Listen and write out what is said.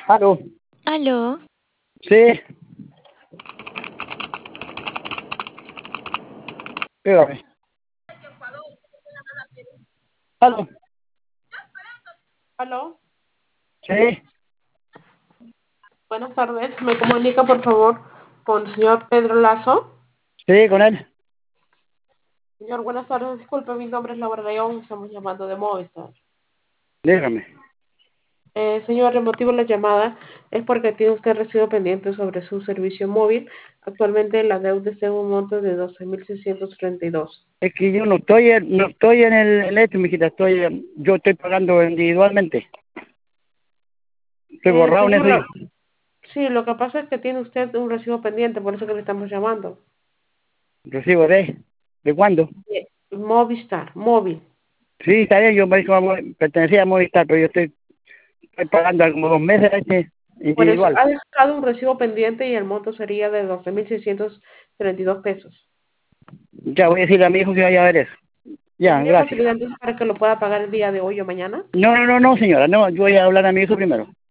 Aló, Aló, sí, dígame. Aló, Aló, sí, buenas tardes. ¿Me comunica, por favor, con el señor Pedro Lazo? sí, con él. Señor, buenas tardes. Disculpe, mi nombre es Laura León. Estamos llamando de Movistar. Dígame. Señor, el motivo de la llamada es porque tiene usted recibo pendiente sobre su servicio móvil. Actualmente la deuda está en un monto de 12.632. Es que yo no estoy en esto, mijita, yo estoy pagando individualmente. Estoy borrado en Señor, eso yo. sí, lo que pasa es que tiene usted un recibo pendiente, por eso que le estamos llamando. ¿Recibo de cuándo? Movistar, móvil. Sí, está bien, yo me dijo, pertenecía a Movistar, pero yo estoy pagando como 2 meses Por eso individual. ha dejado un recibo pendiente y el monto sería de 12.632 pesos. Ya voy a decirle a mi hijo que vaya a ver eso. Ya, ¿Tendría gracias. facilidad entonces para que lo pueda pagar el día de hoy o mañana? No, señora, no, yo voy a hablar a mi hijo primero.